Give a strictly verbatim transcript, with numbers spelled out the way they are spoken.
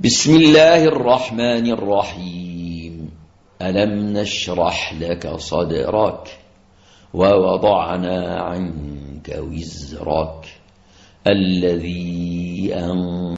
بسم الله الرحمن الرحيم. ألم نشرح لك صدرك ووضعنا عنك وزرك الذي أنقض